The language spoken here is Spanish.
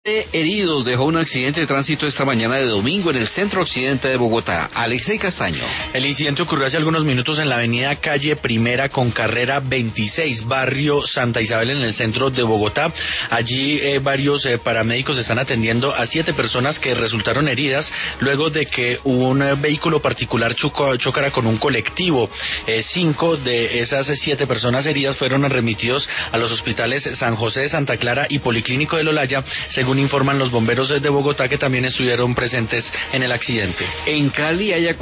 Heridos dejó un accidente de tránsito esta mañana de domingo en el centro occidente de Bogotá. Alexei Castaño. El incidente ocurrió hace algunos minutos en la avenida Calle Primera con carrera 26, barrio Santa Isabel, en el centro de Bogotá. Allí varios paramédicos están atendiendo a 7 personas que resultaron heridas luego de que un vehículo particular chocara con un colectivo. 5 de esas 7 personas heridas fueron remitidos a los hospitales San José de Santa Clara y Policlínico del Olaya, según informan los bomberos de Bogotá, que también estuvieron presentes en el accidente. En Cali hay